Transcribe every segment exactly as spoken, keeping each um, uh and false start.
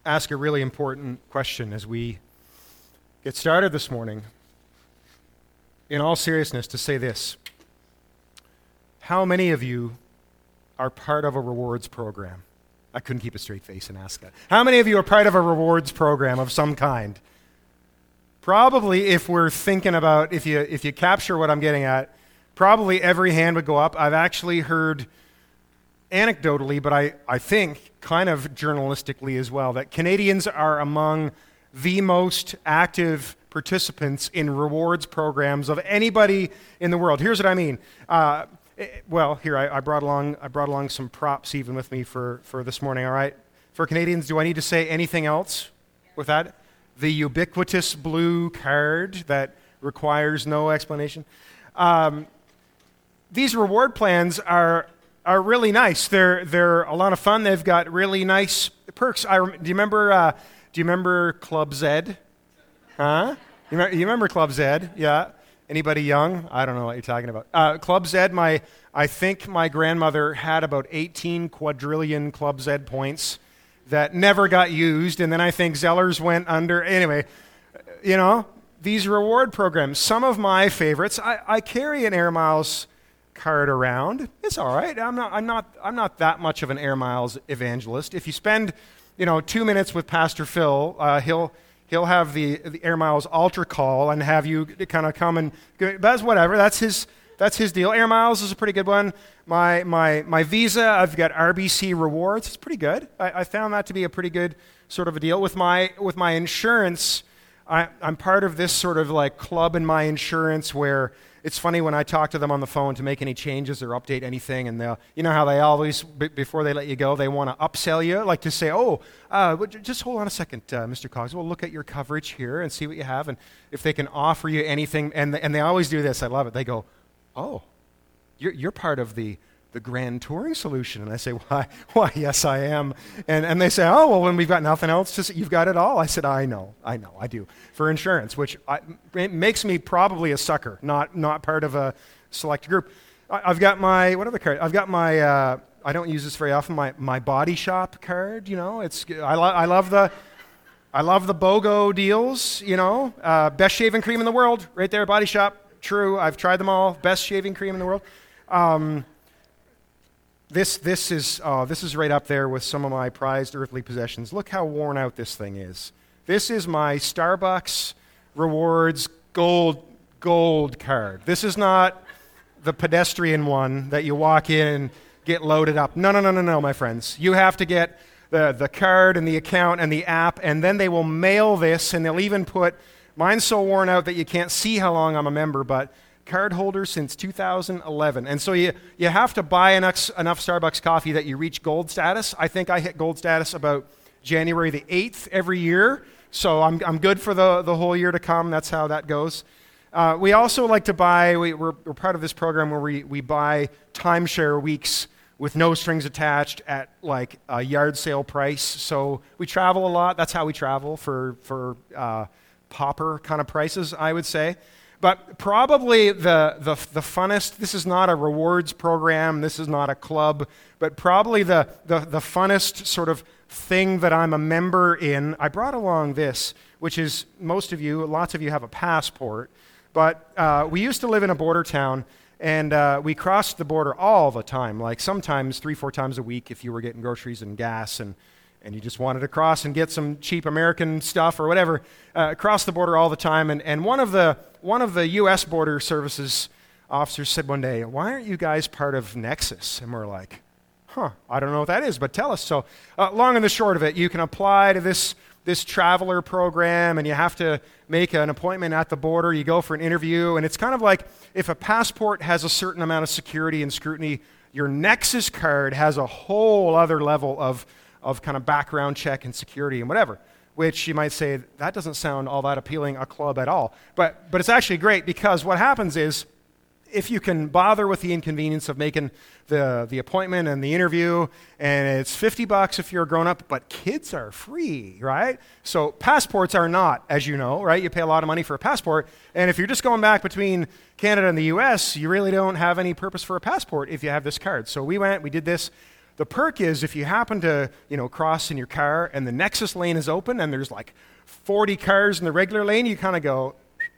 ask a really important question as we get started this morning. In all seriousness, to say this: how many of you are part of a rewards program? I couldn't keep a straight face and ask that. How many of you are part of a rewards program of some kind? Probably, if we're thinking about, if you if you capture what I'm getting at, probably every hand would go up. I've actually heard anecdotally, but I, I think kind of journalistically as well, that Canadians are among the most active participants in rewards programs of anybody in the world. Here's what I mean. Uh, well, here, I, I brought along I brought along some props even with me for, for this morning, all right? For Canadians, do I need to say anything else with that? The ubiquitous blue card that requires no explanation. Um, these reward plans are are really nice. They're they're a lot of fun. They've got really nice perks. I rem- do you remember uh, do you remember Club Z? Huh? You remember, you remember Club Z? Yeah. Anybody young? I don't know what you're talking about. Uh, Club Z. My I think my grandmother had about eighteen quadrillion Club Z points that never got used, and then I think Zellers went under. Anyway, you know, these reward programs. Some of my favorites. I, I carry an Air Miles card around. It's all right. I'm not I'm not I'm not that much of an Air Miles evangelist. If you spend, you know, two minutes with Pastor Phil, uh, he'll he'll have the, the Air Miles Ultra call and have you kind of come and go, that's whatever. That's his that's his deal. Air Miles is a pretty good one. My my my Visa, I've got R B C Rewards. It's pretty good. I, I found that to be a pretty good sort of a deal. With my with my insurance, I, I'm part of this sort of like club in my insurance where it's funny when I talk to them on the phone to make any changes or update anything, and they'll, you know how they always, b- before they let you go, they want to upsell you, like to say, oh, uh, just hold on a second, uh, Mister Cogs, we'll look at your coverage here and see what you have, and if they can offer you anything, and and they always do this, I love it, they go, oh, you're you're part of the the Grand Touring Solution. And I say, why, why, yes, I am. And and they say, oh, well, when we've got nothing else, just you've got it all. I said, I know, I know, I do. For insurance, which I, it makes me probably a sucker, not not part of a select group. I, I've got my, what other card? I've got my, uh, I don't use this very often, my, my Body Shop card, you know. It's I, lo- I love the, I love the BOGO deals, you know. Uh, best shaving cream in the world, right there, Body Shop. True, I've tried them all. Best shaving cream in the world. Um, This this is uh, this is right up there with some of my prized earthly possessions. Look how worn out this thing is. This is my Starbucks Rewards gold gold card. This is not the pedestrian one that you walk in and get loaded up. No, no, no, no, no, my friends. You have to get the, the card and the account and the app, and then they will mail this, and they'll even put, mine's so worn out that you can't see how long I'm a member, but card holder since two thousand eleven. And so you, you have to buy enough, enough Starbucks coffee that you reach gold status. I think I hit gold status about January the eighth every year. So I'm I'm good for the, the whole year to come. That's how that goes. Uh, we also like to buy, we, we're, we're part of this program where we, we buy timeshare weeks with no strings attached at like a yard sale price. So we travel a lot. That's how we travel for, for uh, pauper kind of prices, I would say. But probably the, the the funnest, this is not a rewards program, this is not a club, but probably the, the, the funnest sort of thing that I'm a member in, I brought along this, which is, most of you, lots of you have a passport, but uh, we used to live in a border town, and uh, we crossed the border all the time, like sometimes three, four times a week if you were getting groceries and gas, and and you just wanted to cross and get some cheap American stuff or whatever, uh, cross the border all the time. And, and one of the one of the U S Border Services officers said one day, why aren't you guys part of Nexus? And we're like, huh, I don't know what that is, but tell us. So uh, long and the short of it, you can apply to this, this traveler program, and you have to make an appointment at the border. You go for an interview, and it's kind of like if a passport has a certain amount of security and scrutiny, your Nexus card has a whole other level of of kind of background check and security and whatever, which you might say, that doesn't sound all that appealing a club at all. But but it's actually great, because what happens is, if you can bother with the inconvenience of making the, the appointment and the interview, and it's fifty bucks if you're a grown-up, but kids are free, right? So passports are not, as you know, right? You pay a lot of money for a passport, and if you're just going back between Canada and the U S, you really don't have any purpose for a passport if you have this card. So we went, we did this. The perk is if you happen to, you know, cross in your car and the Nexus lane is open and there's like forty cars in the regular lane, you kind of go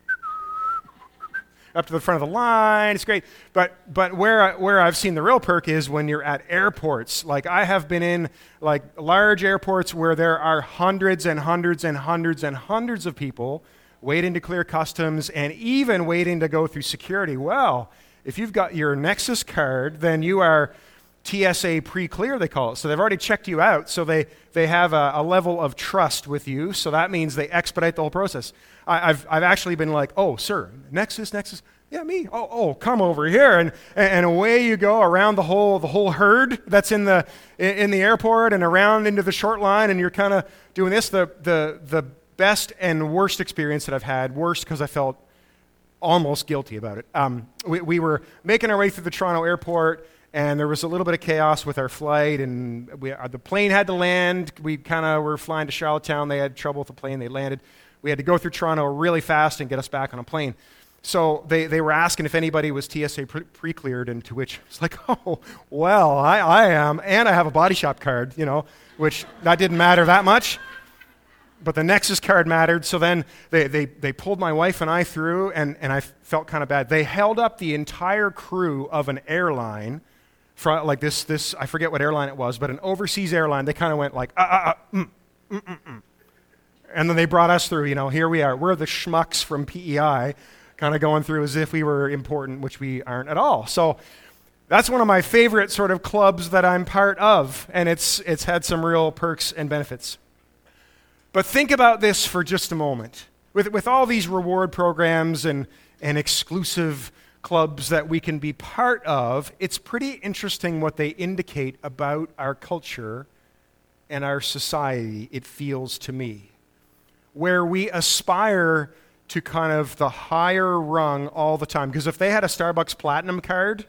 up to the front of the line. It's great. But but where where I've seen the real perk is when you're at airports. Like I have been in like large airports where there are hundreds and hundreds and hundreds and hundreds of people waiting to clear customs and even waiting to go through security. Well, if you've got your Nexus card, then you are T S A pre-clear, they call it. So they've already checked you out. So they, they have a, a level of trust with you. So that means they expedite the whole process. I, I've, I've actually been like, oh, sir, Nexus, Nexus. Yeah, me. Oh, oh, come over here. And, and away you go around the whole, the whole herd that's in the, in the airport and around into the short line. And you're kind of doing this. The, the, the best and worst experience that I've had, worst because I felt almost guilty about it. Um, we, we were making our way through the Toronto airport, and there was a little bit of chaos with our flight, and we, uh, the plane had to land. We kind of were flying to Charlottetown. They had trouble with the plane. They landed. We had to go through Toronto really fast and get us back on a plane. So they, they were asking if anybody was T S A pre- pre-cleared, and to which it's like, oh, well, I, I am, and I have a body shop card, you know, which that didn't matter that much. But the Nexus card mattered, so then they, they, they pulled my wife and I through, and, and I felt kind of bad. They held up the entire crew of an airline, from, like this, this, I forget what airline it was, but an overseas airline. They kind of went like, ah, ah, ah, mm, mm, mm, mm. And then they brought us through, you know, here we are. We're the schmucks from P E I, kind of going through as if we were important, which we aren't at all. So that's one of my favorite sort of clubs that I'm part of, and it's it's had some real perks and benefits. But think about this for just a moment. With with all these reward programs and, and exclusive clubs that we can be part of, it's pretty interesting what they indicate about our culture and our society, it feels to me, where we aspire to kind of the higher rung all the time. Because if they had a Starbucks Platinum card,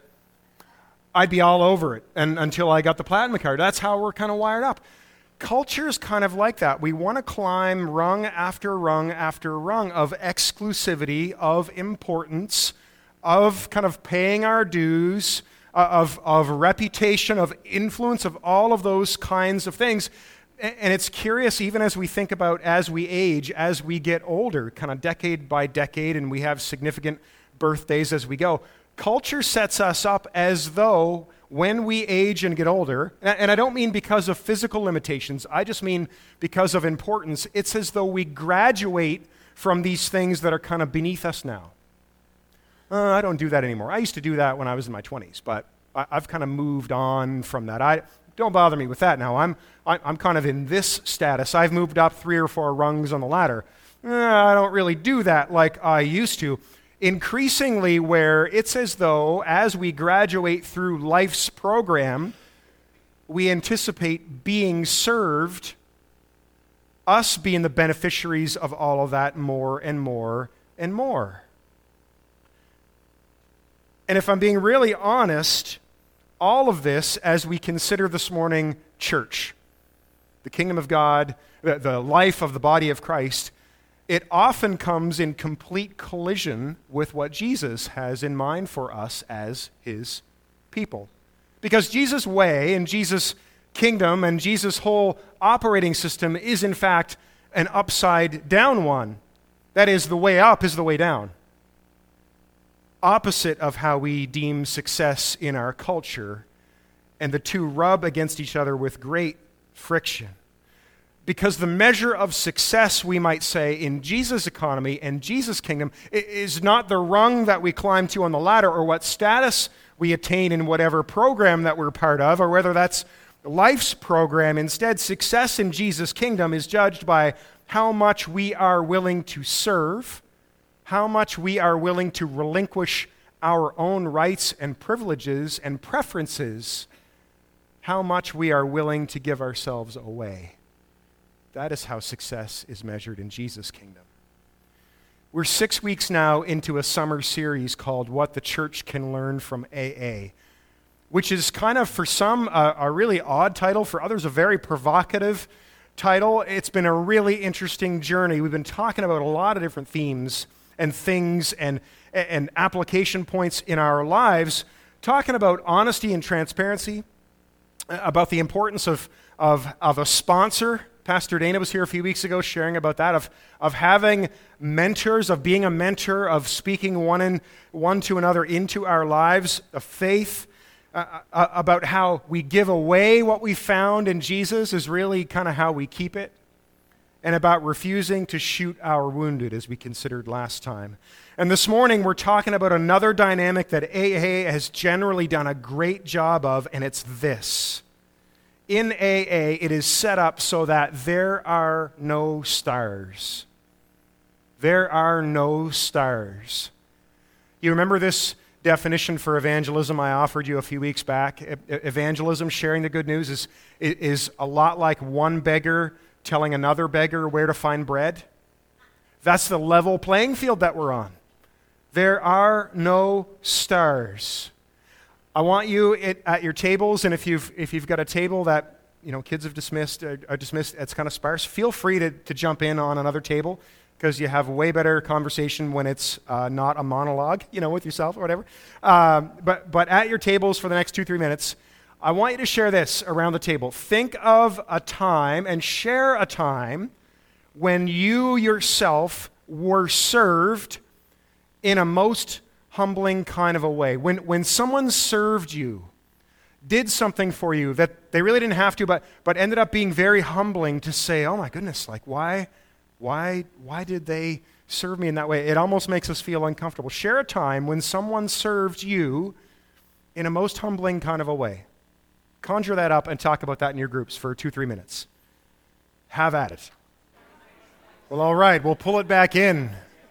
I'd be all over it and until I got the Platinum card. That's how we're kind of wired up. Culture is kind of like that. We want to climb rung after rung after rung of exclusivity, of importance, of kind of paying our dues, uh, of, of reputation, of influence, of all of those kinds of things. And, and it's curious, even as we think about as we age, as we get older, kind of decade by decade, and we have significant birthdays as we go, culture sets us up as though when we age and get older, and I don't mean because of physical limitations, I just mean because of importance, it's as though we graduate from these things that are kind of beneath us now. Uh, I don't do that anymore. I used to do that when I was in my twenties, but I, I've kind of moved on from that. I don't bother me with that now. I'm I, I'm kind of in this status. I've moved up three or four rungs on the ladder. Uh, I don't really do that like I used to. Increasingly, where it's as though as we graduate through life's program, we anticipate being served, us being the beneficiaries of all of that more and more and more. And if I'm being really honest, all of this, as we consider this morning church, the kingdom of God, the, the life of the body of Christ, it often comes in complete collision with what Jesus has in mind for us as his people. Because Jesus' way and Jesus' kingdom and Jesus' whole operating system is in fact an upside down one. That is, the way up is the way down. Opposite of how we deem success in our culture, and the two rub against each other with great friction. Because the measure of success, we might say, in Jesus' economy and Jesus' kingdom is not the rung that we climb to on the ladder or what status we attain in whatever program that we're part of, or whether that's life's program. Instead, success in Jesus' kingdom is judged by how much we are willing to serve, how much we are willing to relinquish our own rights and privileges and preferences, how much we are willing to give ourselves away. That is how success is measured in Jesus' kingdom. We're six weeks now into a summer series called What the Church Can Learn from A A, which is kind of, for some, a, a really odd title, for others, a very provocative title. It's been a really interesting journey. We've been talking about a lot of different themes and things and, and application points in our lives, talking about honesty and transparency, about the importance of, of, of a sponsor. Pastor Dana was here a few weeks ago sharing about that, of, of having mentors, of being a mentor, of speaking one, in, one to another into our lives, of faith, uh, uh, about how we give away what we found in Jesus is really kind of how we keep it, and about refusing to shoot our wounded, as we considered last time. And this morning, we're talking about another dynamic that A A has generally done a great job of, and it's this. In A A, it is set up so that there are no stars. There are no stars. You remember this definition for evangelism I offered you a few weeks back? E- evangelism, sharing the good news, is, is a lot like one beggar telling another beggar where to find bread. That's the level playing field that we're on. There are no stars. I want you at, at your tables, and if you've if you've got a table that you know kids have dismissed are, are dismissed, it's kind of sparse. Feel free to, to jump in on another table because you have way better conversation when it's uh, not a monologue, you know, with yourself or whatever. Um, but but at your tables for the next two three minutes, I want you to share this around the table. Think of a time and share a time when you yourself were served in a most humbling kind of a way. When when someone served you, did something for you that they really didn't have to, but but ended up being very humbling to say, oh my goodness, like why, why, why did they serve me in that way? It almost makes us feel uncomfortable. Share a time when someone served you in a most humbling kind of a way. Conjure that up and talk about that in your groups for two, three minutes. Have at it. Well, all right, we'll pull it back in.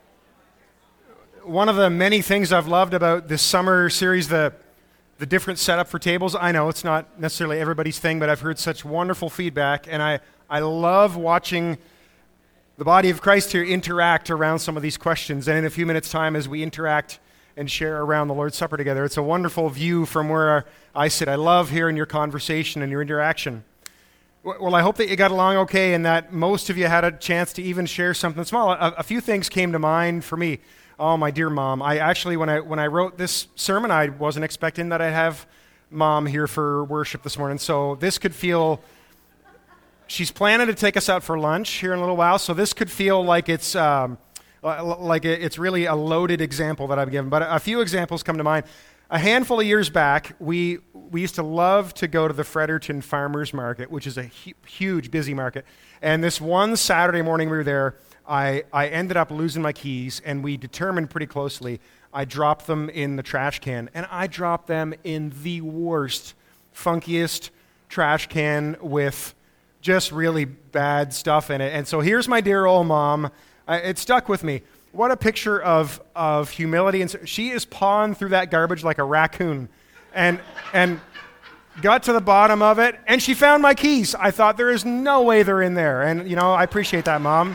One of the many things I've loved about this summer series, the the different setup for tables, I know it's not necessarily everybody's thing, but I've heard such wonderful feedback, and I, I love watching the body of Christ here interact around some of these questions. And in a few minutes' time, as we interact and share around the Lord's Supper together, it's a wonderful view from where I sit. I love hearing your conversation and your interaction. Well, I hope that you got along okay and that most of you had a chance to even share something small. A, a few things came to mind for me. Oh, my dear mom. I actually, when I when I wrote this sermon, I wasn't expecting that I'd have mom here for worship this morning. So this could feel, she's planning to take us out for lunch here in a little while. So this could feel like it's um, like it's really a loaded example that I've given. But a few examples come to mind. A handful of years back, we we used to love to go to the Fredericton Farmers Market, which is a hu- huge, busy market. And this one Saturday morning we were there, I, I ended up losing my keys, and we determined pretty closely I dropped them in the trash can. And I dropped them in the worst, funkiest trash can with just really bad stuff in it. And so here's my dear old mom. Uh, it stuck with me. What a picture of, of humility. And so she is pawing through that garbage like a raccoon and and got to the bottom of it, and she found my keys. I thought, there is no way they're in there. And, you know, I appreciate that, Mom.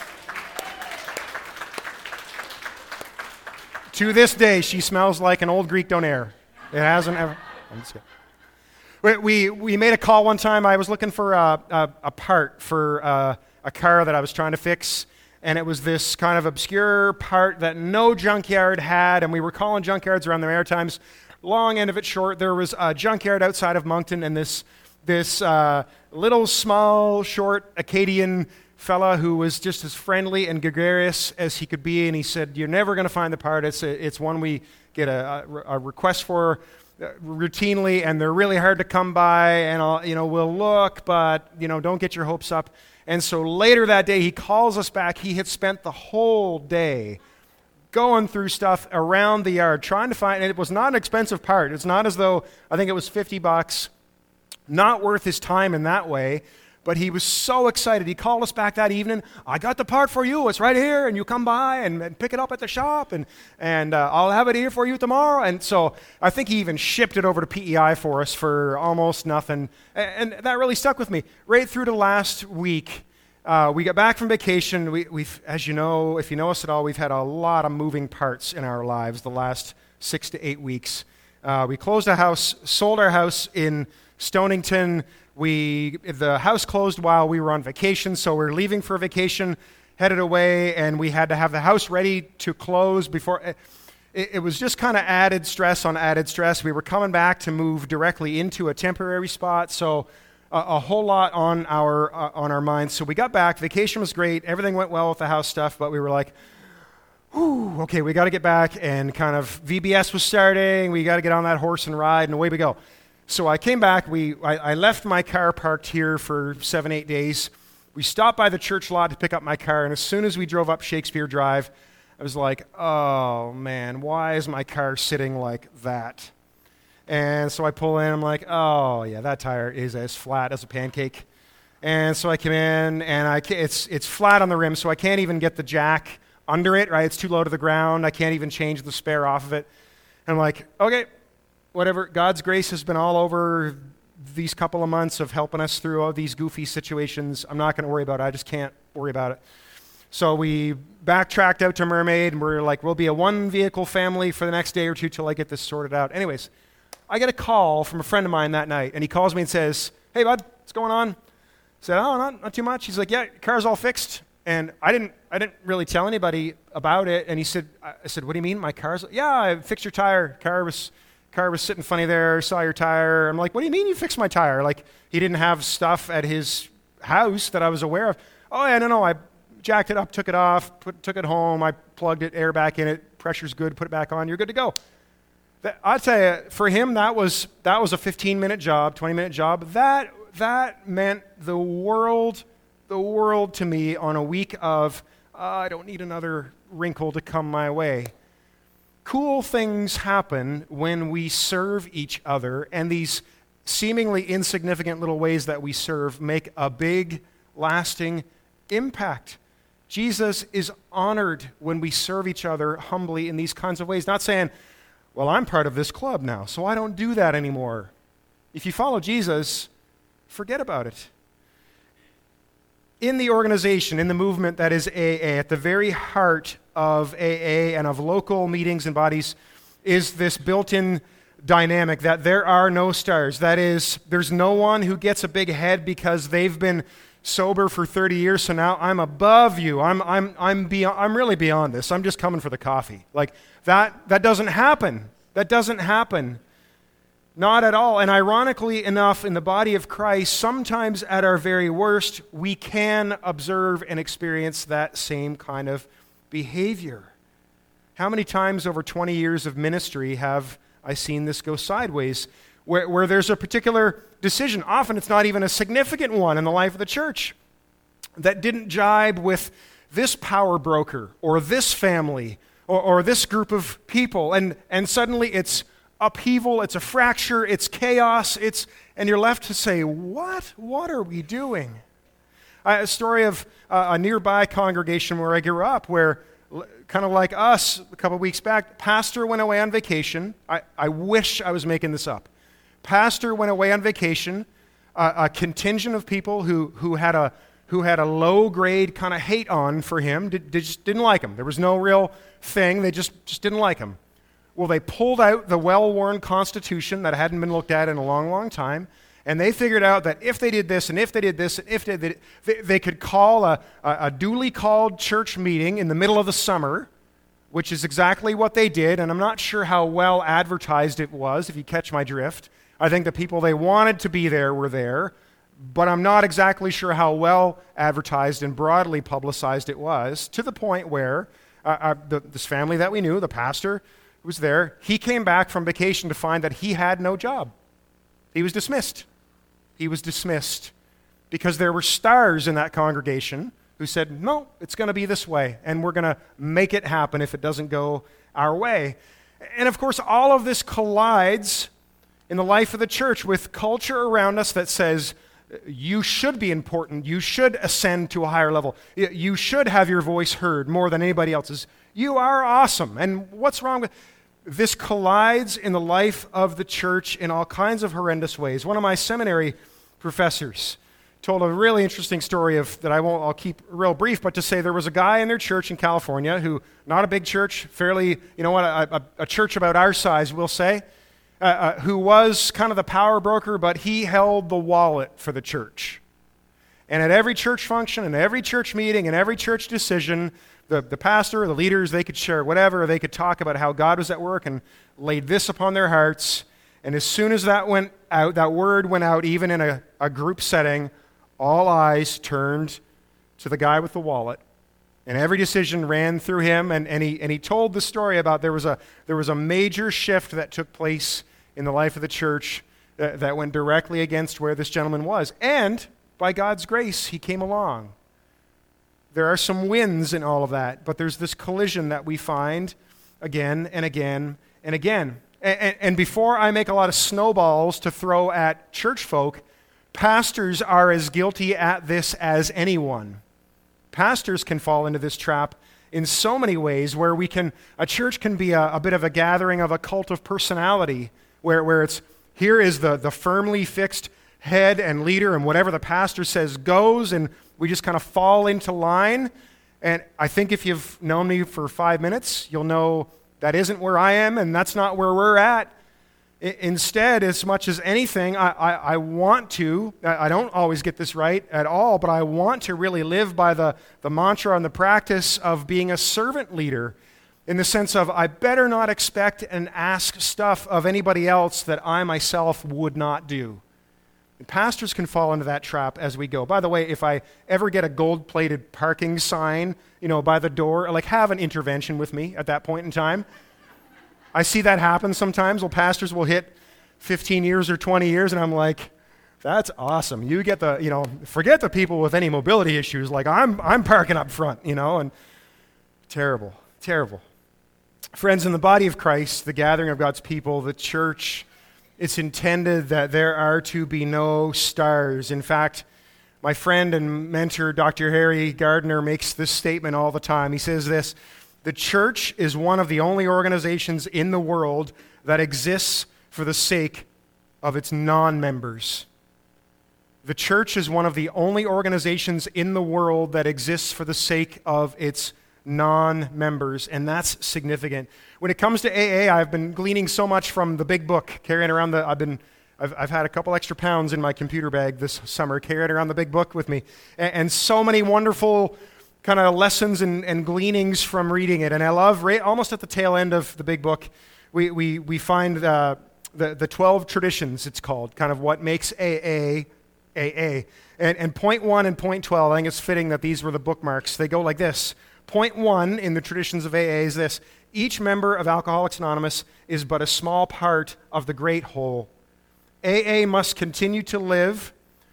To this day, she smells like an old Greek donair. It hasn't ever... I'm just kidding. We, we made a call one time. I was looking for a, a, a part for a, a car that I was trying to fix, and it was this kind of obscure part that no junkyard had, and we were calling junkyards around the Maritimes. Long end of it short, there was a junkyard outside of Moncton, and this this uh, little, small, short Acadian fella who was just as friendly and gregarious as he could be, and he said, you're never going to find the part. It's a, it's one we get a, a, a request for routinely, and they're really hard to come by, and I'll, you know, we'll look, but you know, don't get your hopes up. And so later that day, he calls us back. He had spent the whole day going through stuff around the yard, trying to find, and it was not an expensive part. It's not as though, I think it was fifty bucks, not worth his time in that way, but he was so excited. He called us back that evening. I got the part for you. It's right here, and you come by and, and pick it up at the shop, and, and uh, I'll have it here for you tomorrow. And so I think he even shipped it over to P E I for us for almost nothing, and, and that really stuck with me. Right through to last week, uh, we got back from vacation. We, we've, as you know, if you know us at all, we've had a lot of moving parts in our lives the last six to eight weeks. Uh, we closed a house, sold our house in Stonington. We the house closed while we were on vacation, so we we're leaving for vacation, headed away, and we had to have the house ready to close before. It, it, it was just kind of added stress on added stress. We were coming back to move directly into a temporary spot, so a, a whole lot on our uh, on our minds. So we got back. Vacation was great. Everything went well with the house stuff, but we were like, whew, okay, we got to get back. And kind of V B S was starting. We got to get on that horse and ride, and away we go. So I came back. We I, I left my car parked here for seven, eight days. We stopped by the church lot to pick up my car, and as soon as we drove up Shakespeare Drive, I was like, oh, man, why is my car sitting like that? And so I pull in, I'm like, oh, yeah, that tire is as flat as a pancake. And so I come in, and I can't, it's it's flat on the rim, so I can't even get the jack under it, right? It's too low to the ground. I can't even change the spare off of it. And I'm like, okay, whatever. God's grace has been all over these couple of months of helping us through all these goofy situations. I'm not going to worry about it. I just can't worry about it. So we backtracked out to Mermaid, and we're like, we'll be a one-vehicle family for the next day or two till I get this sorted out. Anyways, I get a call from a friend of mine that night, and he calls me and says, hey, bud, what's going on? I said, oh, not, not too much. He's like, yeah, your car's all fixed. And I didn't I didn't really tell anybody about it. And he said, I said, what do you mean, my car's? Yeah, I fixed your tire. Car was car was sitting funny there, saw your tire. I'm like, what do you mean you fixed my tire? Like, he didn't have stuff at his house that I was aware of. Oh, yeah, no, no, I jacked it up, took it off, put, took it home, I plugged it, air back in it, pressure's good, put it back on, you're good to go. That, I'd say for him, that was that was a fifteen-minute job, twenty-minute job. That that meant the world, the world to me on a week of, uh, I don't need another wrinkle to come my way. Cool things happen when we serve each other, and these seemingly insignificant little ways that we serve make a big, lasting impact. Jesus is honored when we serve each other humbly in these kinds of ways. Not saying, well, I'm part of this club now, so I don't do that anymore. If you follow Jesus, forget about it. In the organization, in the movement that is A A, at the very heart of A A and of local meetings and bodies is this built-in dynamic that there are no stars. That is, there's no one who gets a big head because they've been sober for thirty years, so now I'm above you. I'm I'm I'm beyond, I'm really beyond this. I'm just coming for the coffee. Like that that doesn't happen. That doesn't happen. Not at all. And ironically enough, in the body of Christ, sometimes at our very worst, we can observe and experience that same kind of behavior. How many times over twenty years of ministry have I seen this go sideways? Where, where there's a particular decision, often it's not even a significant one in the life of the church, that didn't jibe with this power broker or this family or, or this group of people, and, and suddenly it's upheaval, it's a fracture, it's chaos, it's and you're left to say, what? What are we doing? Uh, a story of uh, a nearby congregation where I grew up, where kind of like us a couple of weeks back, pastor went away on vacation. I, I wish I was making this up. Pastor went away on vacation. Uh, a contingent of people who who had a who had a low grade kind of hate on for him did, did just didn't like him. There was no real thing. They just just didn't like him. Well, they pulled out the well-worn Constitution that hadn't been looked at in a long, long time, and they figured out that if they did this and if they did this and if they did, they, they could call a, a, a duly called church meeting in the middle of the summer, which is exactly what they did, and I'm not sure how well advertised it was, if you catch my drift. I think the people they wanted to be there were there, but I'm not exactly sure how well advertised and broadly publicized it was, to the point where uh, uh, the, this family that we knew, the pastor who was there, he came back from vacation to find that he had no job. He was dismissed. He was dismissed because there were stars in that congregation who said, no, it's going to be this way, and we're going to make it happen if it doesn't go our way. And of course, all of this collides in the life of the church with culture around us that says, you should be important, you should ascend to a higher level, you should have your voice heard more than anybody else's. You are awesome. And what's wrong with this? Collides in the life of the church in all kinds of horrendous ways. One of my seminary professors told a really interesting story of that I won't, I'll keep real brief, but to say there was a guy in their church in California who, not a big church, fairly, you know what, a, a, a church about our size, we'll say, Uh, uh, who was kind of the power broker, but he held the wallet for the church. And at every church function and every church meeting and every church decision, the, the pastor or the leaders, they could share whatever, they could talk about how God was at work and laid this upon their hearts. And as soon as that went out, that word went out, even in a, a group setting, all eyes turned to the guy with the wallet. And every decision ran through him, and, and, he, and he told the story about there was, a, there was a major shift that took place in the life of the church that, that went directly against where this gentleman was. And by God's grace, he came along. There are some wins in all of that, but there's this collision that we find again and again and again. And, and, and before I make a lot of snowballs to throw at church folk, pastors are as guilty at this as anyone. Pastors can fall into this trap in so many ways where we can, a church can be a, a bit of a gathering of a cult of personality where, where it's, here is the, the firmly fixed head and leader, and whatever the pastor says goes, and we just kind of fall into line. And I think if you've known me for five minutes, you'll know that isn't where I am, and that's not where we're at. I, instead, as much as anything, I, I, I want to, I don't always get this right at all, but I want to really live by the, the mantra and the practice of being a servant leader, in the sense of I better not expect and ask stuff of anybody else that I myself would not do. And pastors can fall into that trap as we go. By the way, if I ever get a gold-plated parking sign, you know, by the door, like, have an intervention with me at that point in time. I see that happen sometimes. Well, pastors will hit fifteen years or twenty years, and I'm like, that's awesome. You get the, you know, forget the people with any mobility issues. Like, I'm, I'm parking up front, you know, and terrible, terrible. Friends, in the body of Christ, the gathering of God's people, the church, it's intended that there are to be no stars. In fact, my friend and mentor, Doctor Harry Gardner, makes this statement all the time. He says this: the church is one of the only organizations in the world that exists for the sake of its non-members. The church is one of the only organizations in the world that exists for the sake of its non-members, and that's significant. When it comes to A A, I've been gleaning so much from the big book, carrying around the, I've been, I've, I've had a couple extra pounds in my computer bag this summer, carrying around the big book with me, and, and so many wonderful kind of lessons and, and gleanings from reading it. And I love, right, almost at the tail end of the big book, we we we find uh, the the twelve traditions, it's called, kind of what makes A A A A. And, and point one and point twelve, I think it's fitting that these were the bookmarks. They go like this. Point one in the traditions of A A is this: each member of Alcoholics Anonymous is but a small part of the great whole. A A must continue to live,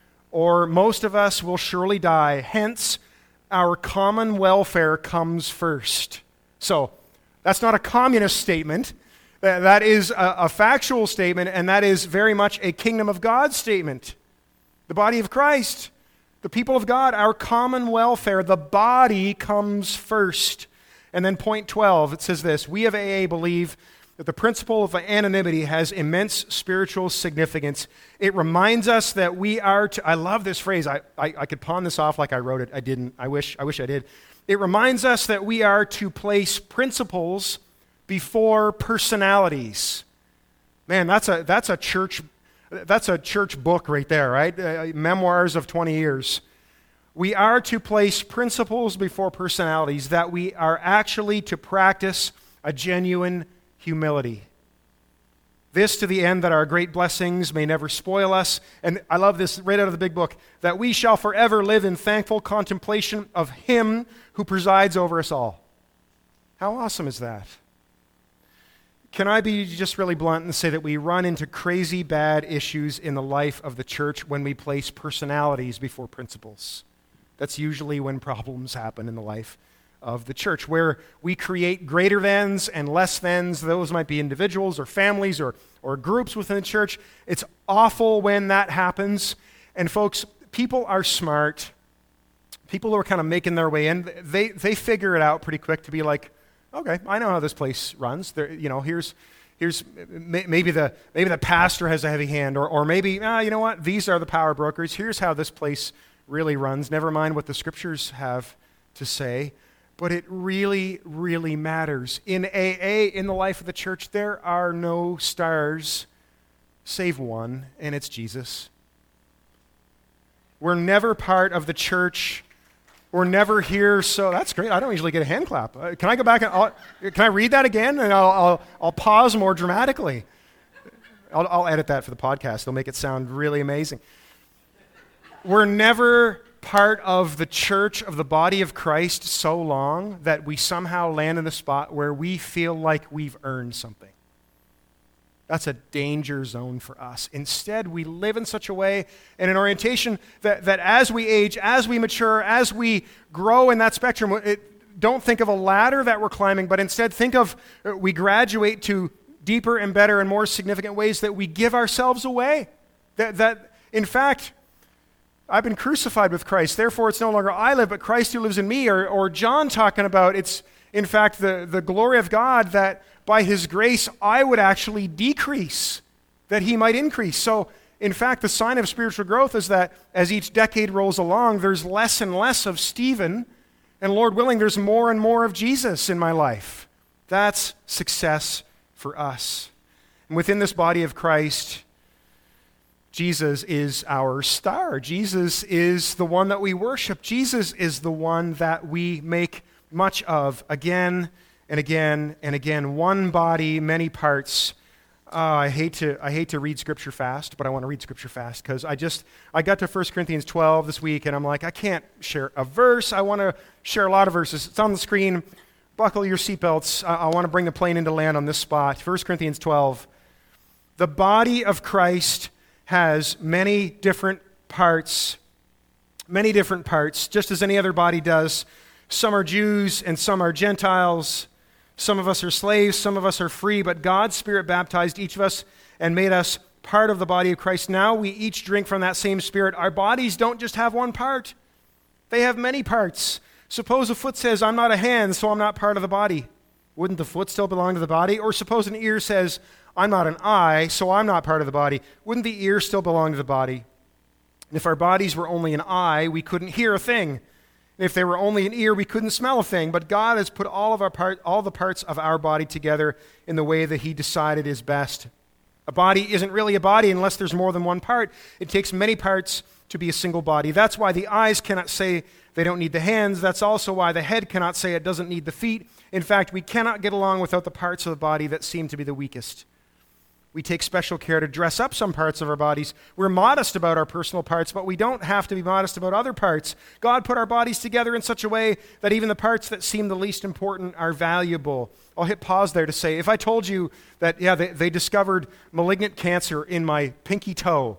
or most of us will surely die. Hence, our common welfare comes first. So, that's not a communist statement. That is a, a factual statement, and that is very much a kingdom of God statement. The body of Christ, the people of God, our common welfare, the body comes first. And then point twelve, it says this: we of A A believe that the principle of anonymity has immense spiritual significance. It reminds us that we are to, I love this phrase, I, I, I could pawn this off like I wrote it, I didn't, I wish, I wish I did. It reminds us that we are to place principles before personalities. Man, that's a, that's a church That's a church book right there, right? Uh, memoirs of twenty years. We are to place principles before personalities, that we are actually to practice a genuine humility. This to the end that our great blessings may never spoil us. And I love this right out of the big book, that we shall forever live in thankful contemplation of Him who presides over us all. How awesome is that? Can I be just really blunt and say that we run into crazy bad issues in the life of the church when we place personalities before principles? That's usually when problems happen in the life of the church, where we create greater thans and less thans. Those might be individuals or families or, or groups within the church. It's awful when that happens. And folks, people are smart. People who are kind of making their way in, they, they figure it out pretty quick to be like, okay, I know how this place runs. There, you know, here's here's maybe the maybe the pastor has a heavy hand, or or maybe ah, you know what? These are the power brokers. Here's how this place really runs. Never mind what the scriptures have to say, but it really, really matters. In A A, in the life of the church, there are no stars save one, and it's Jesus. We're never part of the church. We're never here, so that's great. I don't usually get a hand clap. Uh, can I go back and I'll, can I read that again? And I'll, I'll, I'll pause more dramatically. I'll, I'll edit that for the podcast. It'll make it sound really amazing. We're never part of the church of the body of Christ so long that we somehow land in the spot where we feel like we've earned something. That's a danger zone for us. Instead, we live in such a way and an orientation that, that as we age, as we mature, as we grow in that spectrum, it, don't think of a ladder that we're climbing, but instead think of uh, we graduate to deeper and better and more significant ways that we give ourselves away. That, that in fact, I've been crucified with Christ, therefore it's no longer I live, but Christ who lives in me. Or, or John talking about it's, in fact, the, the glory of God that by his grace, I would actually decrease, that he might increase. So, in fact, the sign of spiritual growth is that as each decade rolls along, there's less and less of Stephen, and Lord willing, there's more and more of Jesus in my life. That's success for us. And within this body of Christ, Jesus is our star. Jesus is the one that we worship. Jesus is the one that we make much of again and again and again. One body, many parts. Uh, I hate to I hate to read Scripture fast, but I want to read Scripture fast because I just I got to First Corinthians twelve this week, and I'm like, I can't share a verse. I want to share a lot of verses. It's on the screen. Buckle your seatbelts. I, I want to bring the plane into land on this spot. First Corinthians twelve. The body of Christ has many different parts, many different parts, just as any other body does. Some are Jews and some are Gentiles. Some of us are slaves, some of us are free, but God's Spirit baptized each of us and made us part of the body of Christ. Now we each drink from that same Spirit. Our bodies don't just have one part. They have many parts. Suppose a foot says, I'm not a hand, so I'm not part of the body. Wouldn't the foot still belong to the body? Or suppose an ear says, I'm not an eye, so I'm not part of the body. Wouldn't the ear still belong to the body? And if our bodies were only an eye, we couldn't hear a thing. If they were only an ear, we couldn't smell a thing. But God has put all of our part, all the parts of our body together in the way that he decided is best. A body isn't really a body unless there's more than one part. It takes many parts to be a single body. That's why the eyes cannot say they don't need the hands. That's also why the head cannot say it doesn't need the feet. In fact, we cannot get along without the parts of the body that seem to be the weakest. We take special care to dress up some parts of our bodies. We're modest about our personal parts, but we don't have to be modest about other parts. God put our bodies together in such a way that even the parts that seem the least important are valuable. I'll hit pause there to say, if I told you that, yeah, they, they discovered malignant cancer in my pinky toe,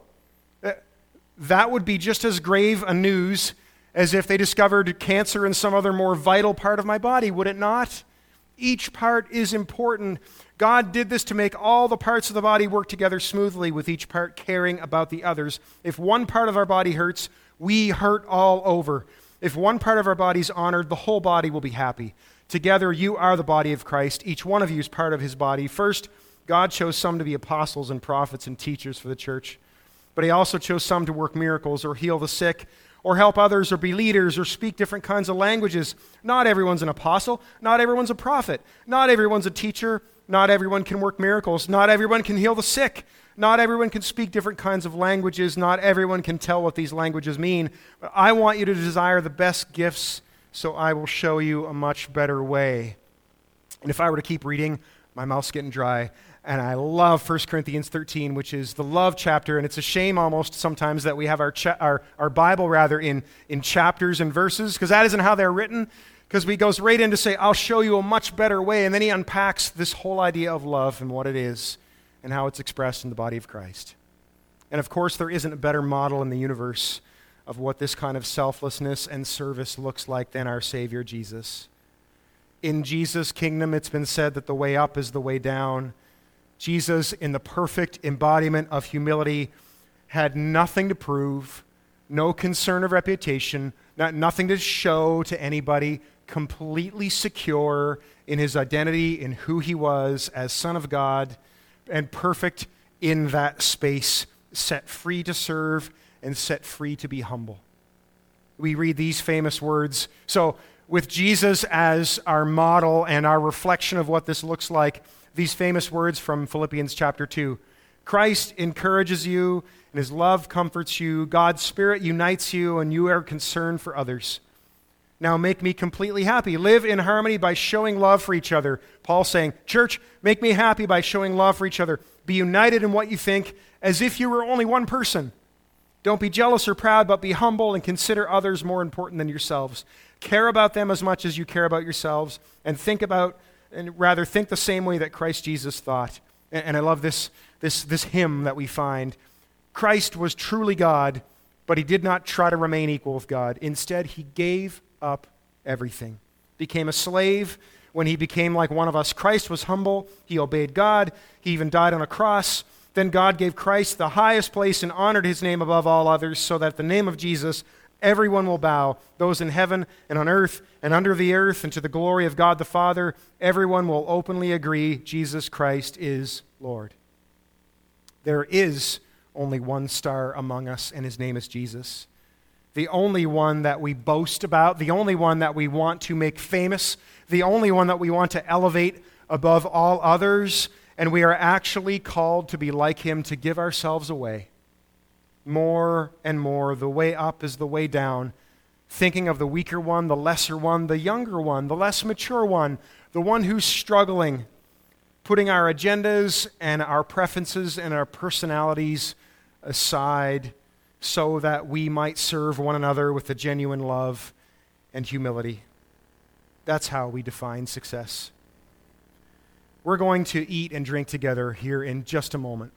that would be just as grave a news as if they discovered cancer in some other more vital part of my body, would it not? Each part is important. God did this to make all the parts of the body work together smoothly, with each part caring about the others. If one part of our body hurts, we hurt all over. If one part of our body is honored, the whole body will be happy. Together, you are the body of Christ. Each one of you is part of his body. First, God chose some to be apostles and prophets and teachers for the church, but he also chose some to work miracles or heal the sick or help others or be leaders or speak different kinds of languages. Not everyone's an apostle. Not everyone's a prophet. Not everyone's a teacher. Not everyone can work miracles. Not everyone can heal the sick. Not everyone can speak different kinds of languages. Not everyone can tell what these languages mean. But I want you to desire the best gifts, so I will show you a much better way. And if I were to keep reading, my mouth's getting dry. And I love First Corinthians thirteen, which is the love chapter. And it's a shame almost sometimes that we have our cha- our, our Bible rather in, in chapters and verses, because that isn't how they're written. Because he goes right in to say, I'll show you a much better way. And then he unpacks this whole idea of love and what it is and how it's expressed in the body of Christ. And of course, there isn't a better model in the universe of what this kind of selflessness and service looks like than our Savior Jesus. In Jesus' kingdom, it's been said that the way up is the way down. Jesus, in the perfect embodiment of humility, had nothing to prove, no concern of reputation, not, nothing to show to anybody, completely secure in his identity, in who he was as Son of God, and perfect in that space, set free to serve and set free to be humble. We read these famous words. So, with Jesus as our model and our reflection of what this looks like, these famous words from Philippians chapter two. Christ encourages you, and his love comforts you. God's Spirit unites you, and you are concerned for others. Now make me completely happy. Live in harmony by showing love for each other. Paul's saying, church, make me happy by showing love for each other. Be united in what you think as if you were only one person. Don't be jealous or proud, but be humble and consider others more important than yourselves. Care about them as much as you care about yourselves, and think about, and rather think the same way that Christ Jesus thought. And, and I love this, this, this hymn that we find. Christ was truly God, but he did not try to remain equal with God. Instead, he gave up everything. Became a slave when he became like one of us. Christ was humble. He obeyed God. He even died on a cross. Then God gave Christ the highest place and honored his name above all others, so that at the name of Jesus, everyone will bow, those in heaven and on earth and under the earth, and to the glory of God the Father, everyone will openly agree Jesus Christ is Lord. There is only one star among us, and his name is Jesus. The only one that we boast about, the only one that we want to make famous, the only one that we want to elevate above all others, and we are actually called to be like him, to give ourselves away. More and more, the way up is the way down, thinking of the weaker one, the lesser one, the younger one, the less mature one, the one who's struggling, putting our agendas and our preferences and our personalities aside, so that we might serve one another with a genuine love and humility. That's how we define success. We're going to eat and drink together here in just a moment.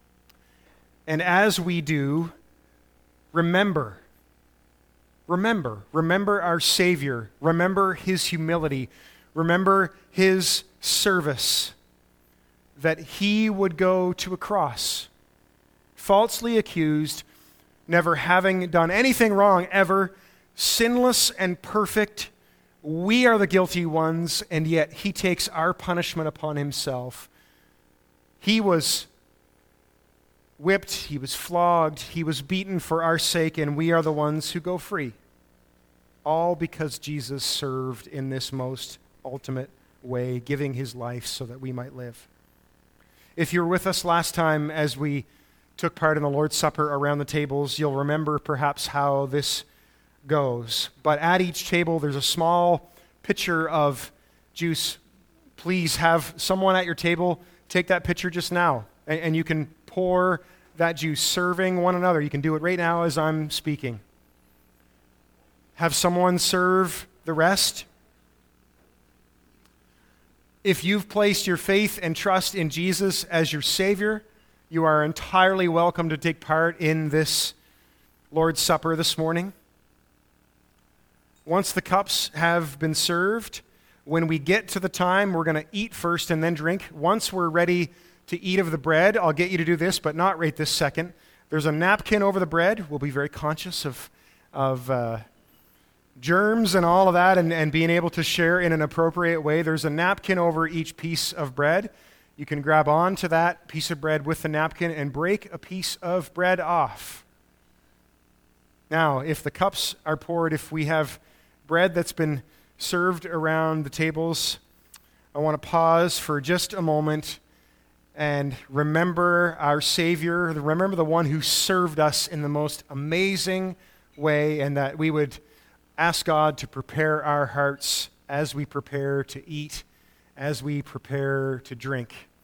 And as we do, remember, remember, remember our Savior, remember his humility, remember his service, that he would go to a cross, falsely accused, never having done anything wrong ever, sinless and perfect. We are the guilty ones, and yet he takes our punishment upon himself. He was whipped, he was flogged, he was beaten for our sake, and we are the ones who go free. All because Jesus served in this most ultimate way, giving his life so that we might live. If you were with us last time as we took part in the Lord's Supper around the tables, you'll remember perhaps how this goes. But at each table, there's a small pitcher of juice. Please have someone at your table take that pitcher just now, and, and you can pour that juice, serving one another. You can do it right now as I'm speaking. Have someone serve the rest. If you've placed your faith and trust in Jesus as your Savior, you are entirely welcome to take part in this Lord's Supper this morning. Once the cups have been served, when we get to the time, we're going to eat first and then drink. Once we're ready to eat of the bread, I'll get you to do this, but not right this second. There's a napkin over the bread. We'll be very conscious of, of uh, germs and all of that, and, and being able to share in an appropriate way. There's a napkin over each piece of bread. You can grab onto that piece of bread with the napkin and break a piece of bread off. Now, if the cups are poured, if we have bread that's been served around the tables, I want to pause for just a moment and remember our Savior, remember the one who served us in the most amazing way, and that we would ask God to prepare our hearts as we prepare to eat, as we prepare to drink.